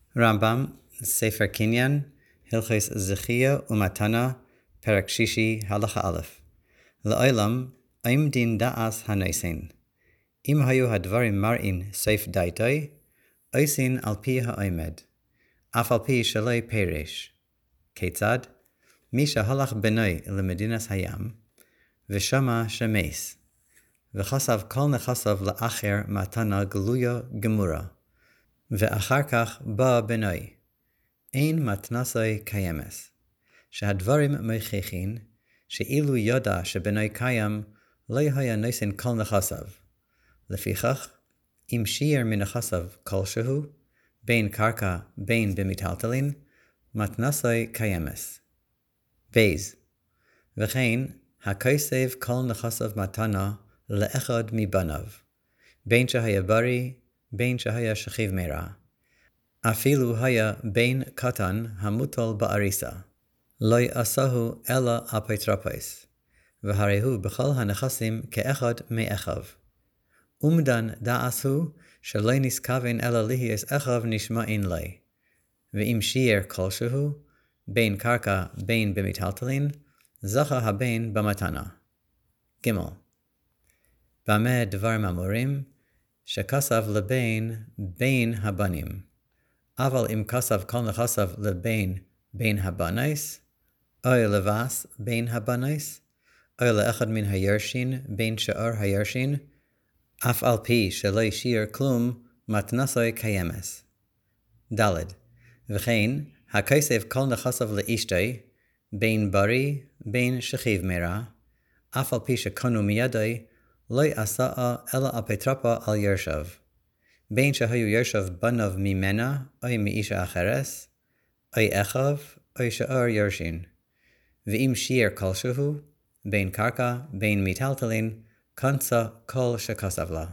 רמב"ם, ספר קניין, הלכות זכייה ומתנה, פרק שישי, הלכה א'. לעולם, עמדין דעס הניסין. אם היו הדברים מראים סייף דייטוי, עושים על פי העומד, אף על פי שלא פירש. כיצד? מי שהלך בנוי למדינת הים, ושמה שמס, וחשף כל נכסיו לאחר מתנה גלויה גמורה, ואחר כך בא בנוי. אין מתנסי קיימס, שהדברים מוכיחים שאילו ידע שבנוי קיים, לא היה נושן כל נכסיו. לפיכך, אם שיער מנכסיו כלשהו, בין קרקע בין במיטלטלין, מתנסי קיימס. בייז, וכן, הכסף כל נכסיו מתנה לאחד מבניו, בין שהיה בריא, בין שהיה שכיב מרע. אפילו היה בן קטן המוטל באריסה, לא עשהו אלא אפוטרופוס, והרי הוא בכל הנכסים כאחד מאחיו. ומדן דעס הוא שלא נשכוון אלא להיות אחיו נשמעין לי, ואם שיער כלשהו, בין קרקע בין במיטלטלין, זכה הבן במתנה. ג' במה דברים אמורים? שכסף לבן בין הבנים, אבל אם כסף כל נכסיו לבן בין הבנס, או לבס בין הבנס, או לאחד מן הירשין בין שאר הירשין, אף על פי שלא שיער כלום, מתנסי קיימס. ד' וכן, הכסף כל נכסיו לאשתי, בין בריא, בין שכיב מרע, אף על פי שקנו מידי, לא עשה אלא אפוטרופוס על יורשיו, בין שהיו יורשיו בניו ממנה, או מאישה אחרת, או אחיו, או שאר יורשין. ואם שיער כלשהו, בין קרקע, בין מיטלטלין, כנסה כל שכסף לה.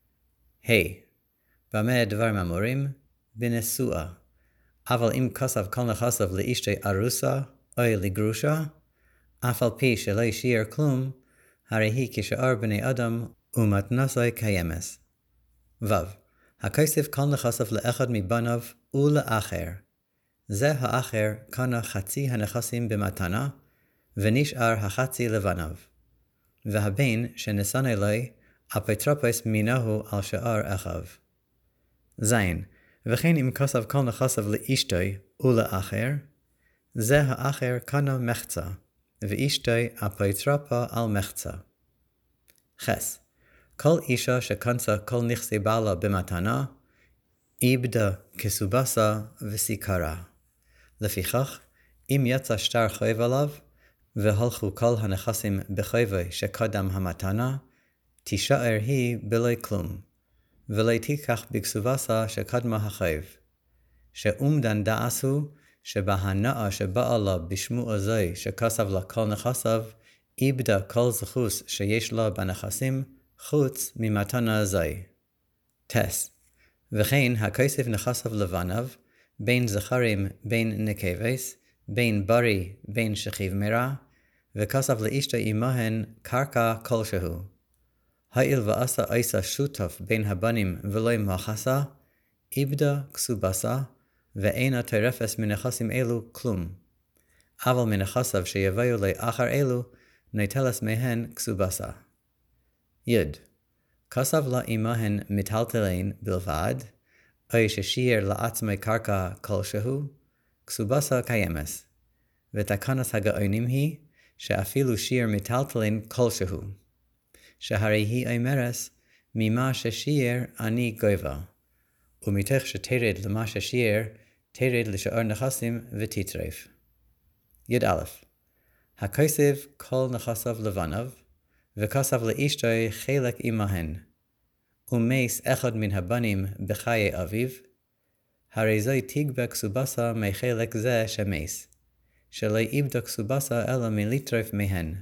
במה דברים אמורים? בנשואה. אבל אם כסף כל נכסיו לאשתי ארוסה, או לגרושה, אף על פי שלא שיער כלום, הרי היא כשאר בני אדם ומתנסי קיימס. הכסף כל נכסיו לאחד מבניו ולאחר. זה האחר קנה חצי הנכסים במתנה, ונשאר החצי לבניו. והבן שנשן אלי, אפוטרופוס מינו על שאר אחיו. וכן אם כסף כל נכסיו לאשתי ולאחר, זה האחר קנה מחצה, ואשתי אפוטרופוס על מחצה. כל אישה שכנסה כל נכסי בעלה במתנה, איבדה כסובסה וסיכרה. לפיכך, אם יצא שטר חייב עליו, והלכו כל הנכסים בחייבי שקדם המתנה, תישאר היא בלי כלום, ולא תיקח בכסובסה שקדמה החייב. שאומדן דעסו, שבהנאה שבאה לה בשמוע זה שכסף לה כל נכסיו, איבדה כל זכוס שיש לה בנכסים, חוץ ממתנה זה. וכן הכסף נכסיו לבניו, בין זכרים בין נקבס, בין בריא בין שכיב מרע, וכסף לאשתי עמהן קרקע כלשהו. האיל ועשה עשה שותף בין הבנים ולא מחסה, איבדה כסובסה, ואינה טרפס מנכסים אלו כלום. אבל מנכסיו שיביאו לאחר אלו, נטלס מהן כסובסה. כסף לה עמהן מיטלטלין בלבד, או ששיער לעצמי קרקע כלשהו, כסובסה קיימס. ותקנת הגאונים היא, שאפילו שיער מיטלטלין כלשהו, שהרי היא אומרת, ממה ששיער אני גובה, ומתך שתרד למה ששיער, תרד לשאר נכסים ותטרף. הכסף כל נכסיו לבניו, וכסף לאשתי חלק עמהן, ומס אחד מן הבנים בחיי אביו, הרי זו תגבה כסובסה מחלק זה שמס, שלא איבדה כסובסה אלא מלטרף מהן.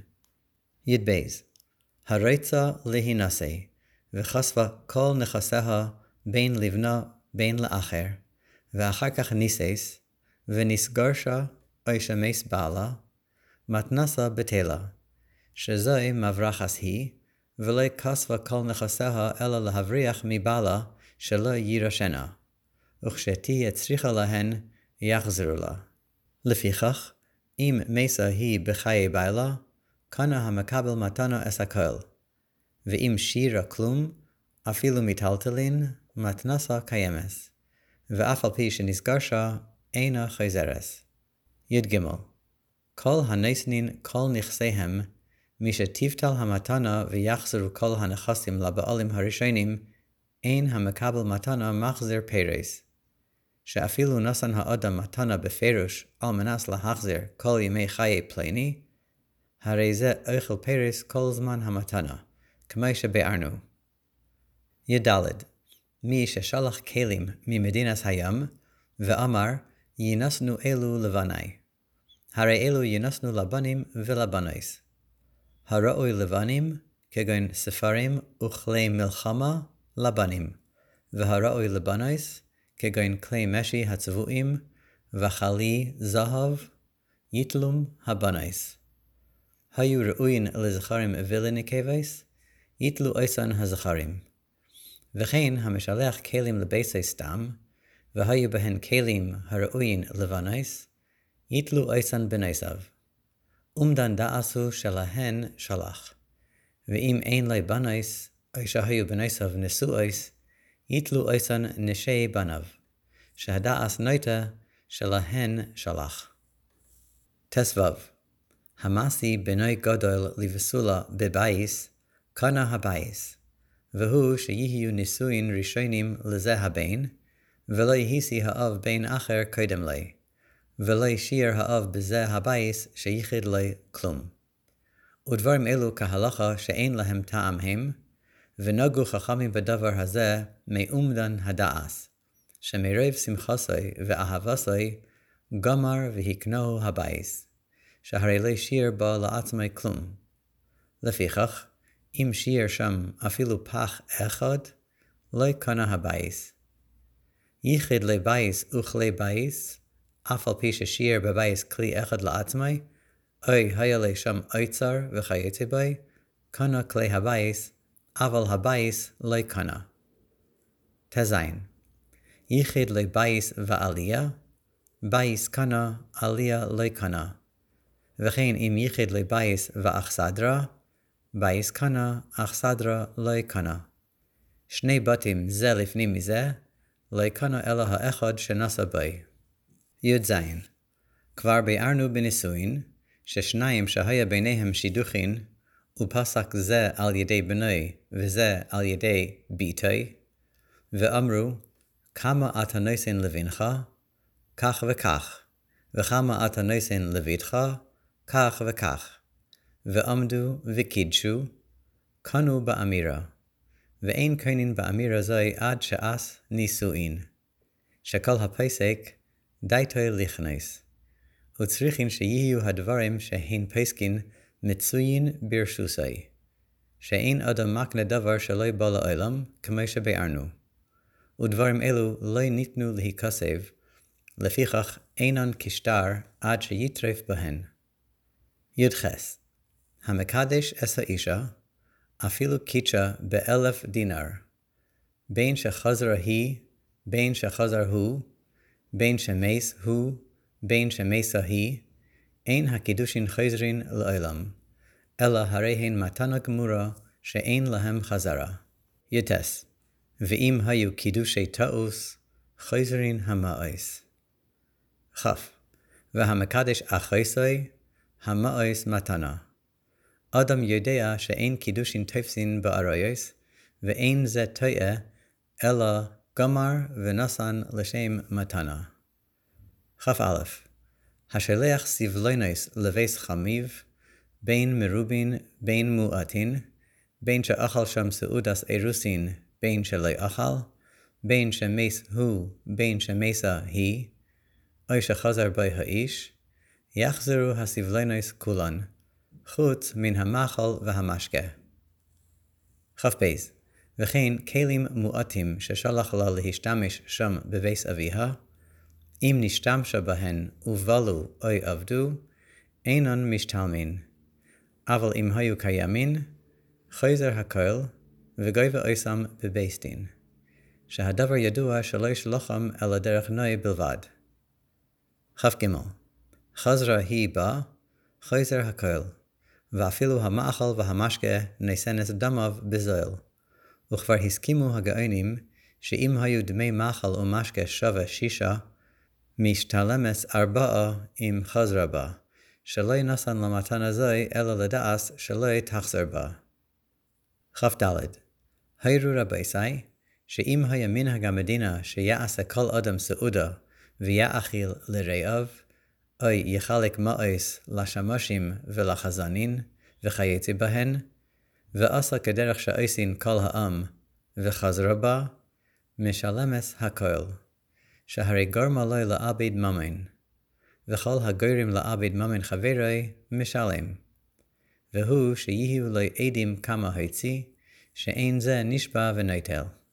הרצה להינשא, וחשפה כל נכסיה בין לבנה בין לאחר, ואחר כך נישס, ונסגרשה או שמס בעלה, מתנסה בטלה, שזוהי מברחס היא, ולא כספה כל נכסיה אלא להבריח מבעלה שלא יירשנה, וכשתהיה צריכה להן, יחזרו לה. לפיכך, אם מסה היא בחיי בעלה, קנה המקבל מתנה אס הכל. ואם שירה כלום, אפילו מטלטלין, מתנסה קיימס. ואף על פי שנסגרשה, אינה חזרס. י"ג כל הניסנין כל נכסיהם, מי שתבטל המתנה ויחזרו כל הנכסים לבעלים הראשונים, אין המקבל מתנה מחזיר פרס. שאפילו נתן האדם מתנה בפירוש על מנת להחזיר כל ימי חיי פלני, הרי זה אוכל פרס כל זמן המתנה, כמו שביארנו. י"ד מי ששלח כלים ממדינת הים, ואמר, ינסנו אלו לבני. הרי אלו ינסנו לבנים ולבנויס. הראוי לבנים, כגון ספרים וכלי מלחמה, לבנים, והראוי לבנויס, כגון כלי משי הצבועים, וחלי זהב, יתלום הבנויס. היו ראוין לזכרים ולנקבס, יתלו איסן הזכרים. וכן המשלח כלים לביסי סתם, והיו בהן כלים הראוין לבנויס, יתלו איסן בניסיו. אומדן דעשו שלהן שלח. ואם אין לי בנויס, או שהיו בניסיו נשואיס, יתלו איסן נשי בניו, שהדעס נויטה שלהן שלח. תסבב המעשי בנוי גדול לבסולה בבייס, קנה הבייס, והוא שיהיו נישואין ראשונים לזה הבן, ולא יהיסי האב בן אחר קודם לי, ולא ישיר האב בזה הבייס שיחד לי כלום. ודברים אלו כהלכה שאין להם טעם הם, ונגו חכמים בדבר הזה מאומדן הדעס, שמרב שמחסוי ואהבסוי גמר והקנהו הבייס, שהרי לא שיר בו לעצמי כלום. לפיכך, אם שיר שם אפילו פח אחד, לא קנה הבייס. ייחד לבייס וכלי בייס, אף על פי ששיר בבייס כלי אחד לעצמי, אוי היה לי שם אוצר וכייצא בי, קנה כלי הבייס, אבל הבייס לא קנה. תזין ייחד לבייס ועליה, בייס קנה, עליה לא קנה. וכן אם ייחד לבייס ואכסדרה, בייס קנה, אכסדרה לא קנה. שני בתים זה לפני מזה, לא קנה אלא האחד שנשא בי. י"ז כבר ביארנו בנישואין, ששניים שהיה ביניהם שידוכין, ופסק זה על ידי בנוי וזה על ידי ביתי, ואמרו, כמה אתה נושן לבנך, כך וכך, וכמה אתה נושן לביתך, כך וכך. ועמדו וקידשו, קנו באמירה, ואין קנין באמירה זוי עד שעש נישואין, שכל הפסק דייטוי לכנס, וצריכין שיהיו הדברים שהן פסקין מצוין ברשוסי, שאין אדם מקנה דבר שלא בא לעולם, כמו שביארנו, ודברים אלו לא ניתנו להיכסב, לפיכך אינן כשטר עד שיטרף בהן. י"ח המקדש אס האישה, אפילו קידשה ב1,000 דינר, בין שחזרה היא, בין שחזר הוא, בין שמס הוא, בין שמסה היא, אין הקידושין חזרין לעולם, אלא הרי הן מתנה גמורה שאין להם חזרה. י"ט ואם היו קידושי תאוס, חזרין המאוס. כ' והמקדש אחויסוי, המאוס מתנה. אדם יודע שאין קידושין תפסין בארויס, ואין זה טועה, אלא גמר ונשן לשם מתנה. כ"א השלח סבלונוס לביס חמיב, בין מרובין, בין מועטין, בין שאכל שם סעודס אירוסין, בין שלא אכל, בין שמס הוא, בין שמסה היא, או שחזר בי האיש, יחזרו הסבלונוס כולן, חוץ מן המאכל והמשקה. כ"ב וכן כלים מועטים ששלח לה להשתמש שם בביס אביה, אם נשתמשה בהן ובלו או עבדו, אינן משתלמין. אבל אם היו קיימין, חוזר הכל וגובה אוסם בבייס דין. שהדבר ידוע שלא ישלוחם אלא דרך נוי בלבד. כ"ג חזרה היא בה, חוזר הכל, ואפילו המאכל והמשקה ניסנס דמיו בזויל. וכבר הסכימו הגאונים שאם היו דמי מאכל ומשקה שווה 6, משתלמס 4 אם חזרה בה, שלא ינסן למתנה זוי אלא לדעס שלא תחזר בה. כ"ד הירו רבייסי, שאם היה מנהג המדינה שיעשה כל אדם סעודה ויאכיל לרעב, או יחלק מאוס לשמשים ולחזנין וכייצא בהן, ועשה כדרך שעושים כל העם וחזרה בה, משלמס הכל, שהרי גורמה לו לאבד ממון, וכל הגורים לאבד ממון חברי משלם, והוא שיהיו לו עדים כמה הוציא, שאין זה נשבע ונטל.